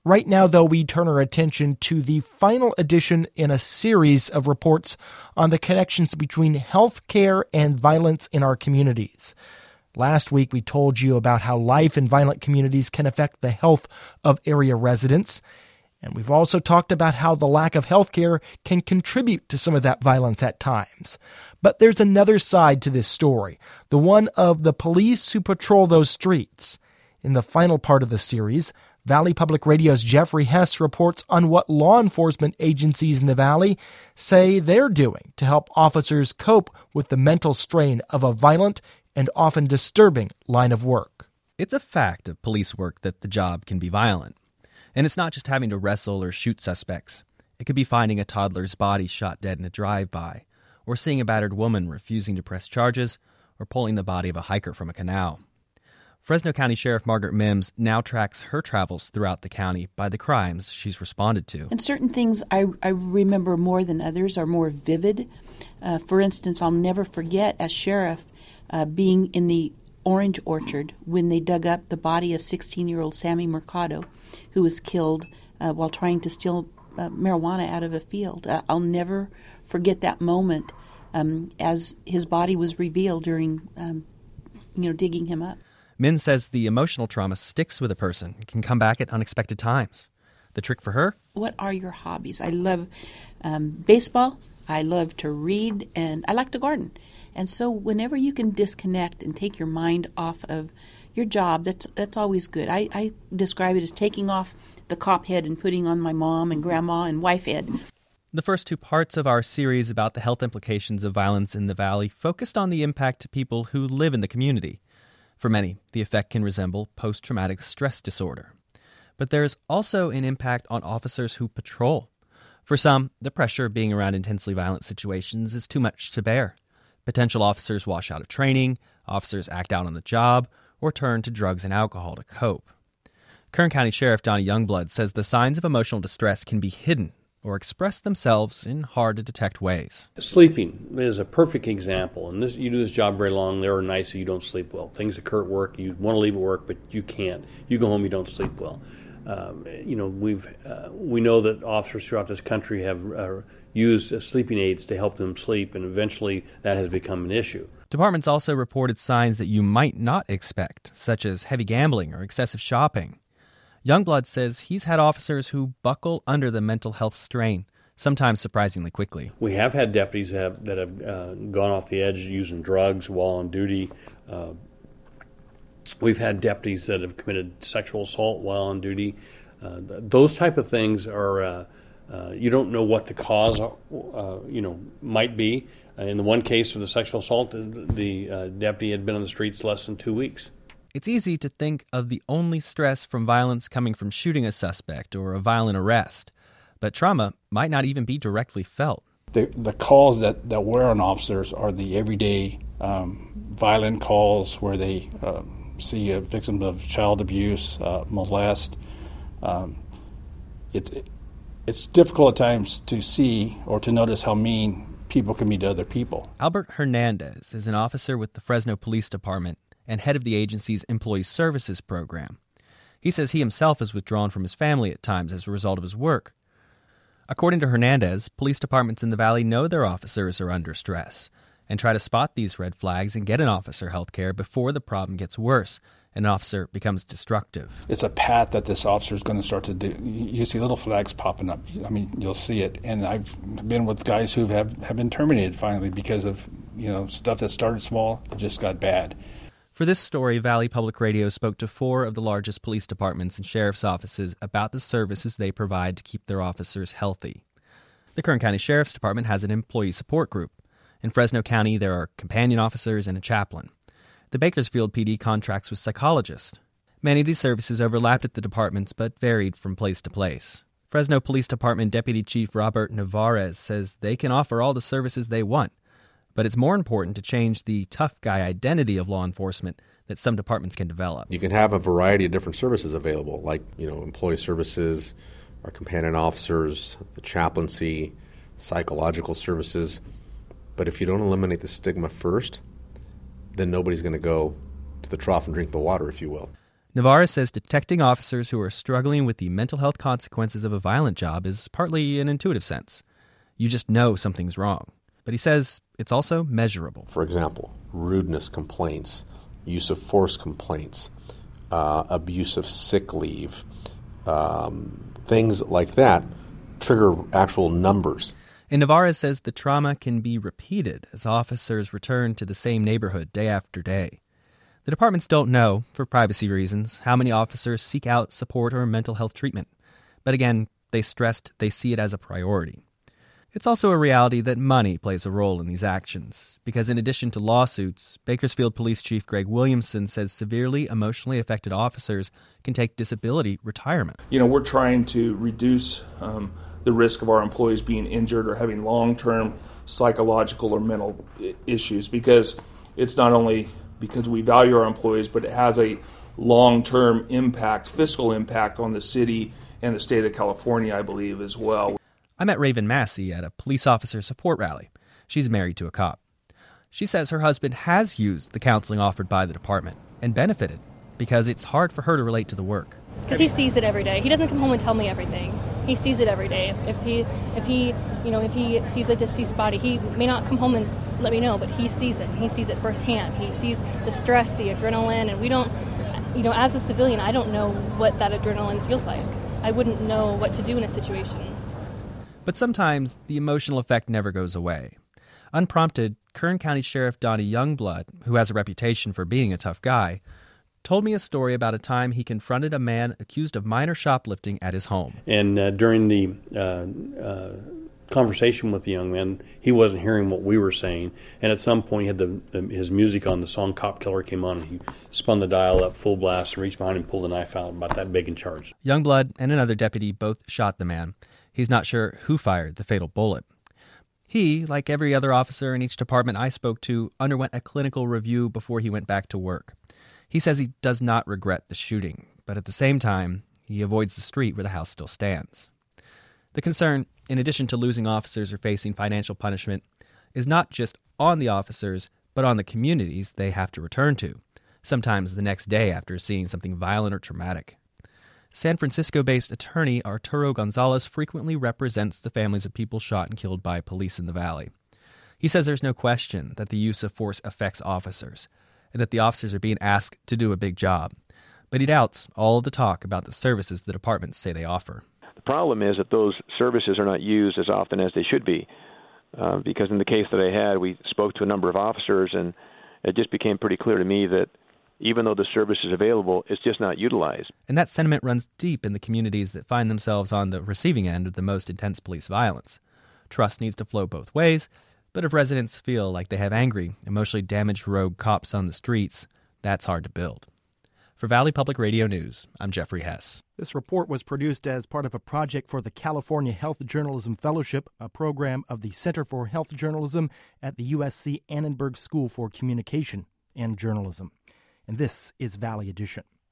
Right now, though, we turn our attention to the final edition in a series of reports on the connections between health care and violence in our communities. Last week, we told you about how life in violent communities can affect the health of area residents. And we've also talked about how the lack of health care can contribute to some of that violence at times. But there's another side to this story, the one of the police who patrol those streets. In the final part of the series, Valley Public Radio's Jeffrey Hess reports on what law enforcement agencies in the Valley say they're doing to help officers cope with the mental strain of a violent and often disturbing line of work. It's a fact of police work that the job can be violent. And it's not just having to wrestle or shoot suspects. It could be finding a toddler's body shot dead in a drive-by, or seeing a battered woman refusing to press charges, or pulling the body of a hiker from a canal. Fresno County Sheriff Margaret Mims now tracks her travels throughout the county by the crimes she's responded to. And certain things I remember more than others are more vivid. For instance, I'll never forget as sheriff being in the orange orchard when they dug up the body of 16-year-old Sammy Mercado, who was killed while trying to steal marijuana out of a field. I'll never forget that moment as his body was revealed during digging him up. Min says the emotional trauma sticks with a person and can come back at unexpected times. The trick for her? What are your hobbies? I love baseball, I love to read, and I like to garden. And so whenever you can disconnect and take your mind off of your job, that's always good. I describe it as taking off the cop head and putting on my mom and grandma and wife head. The first two parts of our series about the health implications of violence in the Valley focused on the impact to people who live in the community. For many, the effect can resemble post-traumatic stress disorder. But there's also an impact on officers who patrol. For some, the pressure of being around intensely violent situations is too much to bear. Potential officers wash out of training, officers act out on the job, or turn to drugs and alcohol to cope. Kern County Sheriff Donnie Youngblood says the signs of emotional distress can be hidden or express themselves in hard-to-detect ways. Sleeping is a perfect example. And you do this job very long. There are nights that you don't sleep well. Things occur at work. You want to leave at work, but you can't. You go home, you don't sleep well. We know that officers throughout this country have used sleeping aids to help them sleep, and eventually that has become an issue. Departments also reported signs that you might not expect, such as heavy gambling or excessive shopping. Youngblood says he's had officers who buckle under the mental health strain, sometimes surprisingly quickly. We have had deputies that have gone off the edge using drugs while on duty. We've had deputies that have committed sexual assault while on duty. Those type of things are, you don't know what the cause, might be. In the one case of the sexual assault, the deputy had been on the streets less than 2 weeks. It's easy to think of the only stress from violence coming from shooting a suspect or a violent arrest, but trauma might not even be directly felt. The calls that wear on officers are the everyday violent calls where they see a victim of child abuse, molest. It's difficult at times to see or to notice how mean people can be to other people. Albert Hernandez is an officer with the Fresno Police Department and head of the agency's Employee Services Program. He says he himself is withdrawn from his family at times as a result of his work. According to Hernandez, police departments in the Valley know their officers are under stress and try to spot these red flags and get an officer health care before the problem gets worse and an officer becomes destructive. It's a path that this officer is going to start to do. You see little flags popping up. I mean, you'll see it. And I've been with guys who have been terminated finally because of, stuff that started small, it just got bad. For this story, Valley Public Radio spoke to 4 of the largest police departments and sheriff's offices about the services they provide to keep their officers healthy. The Kern County Sheriff's Department has an employee support group. In Fresno County, there are companion officers and a chaplain. The Bakersfield PD contracts with psychologists. Many of these services overlapped at the departments but varied from place to place. Fresno Police Department Deputy Chief Robert Navarez says they can offer all the services they want, but it's more important to change the tough guy identity of law enforcement that some departments can develop. You can have a variety of different services available, like, employee services, our companion officers, the chaplaincy, psychological services. But if you don't eliminate the stigma first, then nobody's going to go to the trough and drink the water, if you will. Navarez says detecting officers who are struggling with the mental health consequences of a violent job is partly an intuitive sense. You just know something's wrong. But he says it's also measurable. For example, rudeness complaints, use of force complaints, abuse of sick leave, things like that trigger actual numbers. And Navarez says the trauma can be repeated as officers return to the same neighborhood day after day. The departments don't know, for privacy reasons, how many officers seek out support or mental health treatment. But again, they stressed they see it as a priority. It's also a reality that money plays a role in these actions, because in addition to lawsuits, Bakersfield Police Chief Greg Williamson says severely emotionally affected officers can take disability retirement. We're trying to reduce the risk of our employees being injured or having long-term psychological or mental issues, because it's not only because we value our employees, but it has a long-term impact, fiscal impact on the city and the state of California, I believe, as well. I met Raven Massey at a police officer support rally. She's married to a cop. She says her husband has used the counseling offered by the department and benefited because it's hard for her to relate to the work. Because he sees it every day. He doesn't come home and tell me everything. He sees it every day. If he sees a deceased body, he may not come home and let me know, but he sees it. He sees it firsthand. He sees the stress, the adrenaline, and we don't, as a civilian, I don't know what that adrenaline feels like. I wouldn't know what to do in a situation. But sometimes the emotional effect never goes away. Unprompted, Kern County Sheriff Donnie Youngblood, who has a reputation for being a tough guy, told me a story about a time he confronted a man accused of minor shoplifting at his home. And during the conversation with the young man, he wasn't hearing what we were saying. And at some point, he had his music on. The song Cop Killer came on, and he spun the dial up full blast and reached behind him and pulled a knife out, about that big and charged. Youngblood and another deputy both shot the man. He's not sure who fired the fatal bullet. He, like every other officer in each department I spoke to, underwent a clinical review before he went back to work. He says he does not regret the shooting, but at the same time, he avoids the street where the house still stands. The concern, in addition to losing officers or facing financial punishment, is not just on the officers, but on the communities they have to return to, sometimes the next day after seeing something violent or traumatic. San Francisco-based attorney Arturo Gonzalez frequently represents the families of people shot and killed by police in the Valley. He says there's no question that the use of force affects officers, and that the officers are being asked to do a big job. But he doubts all of the talk about the services the departments say they offer. The problem is that those services are not used as often as they should be, because in the case that I had, we spoke to a number of officers, and it just became pretty clear to me that even though the service is available, it's just not utilized. And that sentiment runs deep in the communities that find themselves on the receiving end of the most intense police violence. Trust needs to flow both ways, but if residents feel like they have angry, emotionally damaged rogue cops on the streets, that's hard to build. For Valley Public Radio News, I'm Jeffrey Hess. This report was produced as part of a project for the California Health Journalism Fellowship, a program of the Center for Health Journalism at the USC Annenberg School for Communication and Journalism. And this is Valley Edition.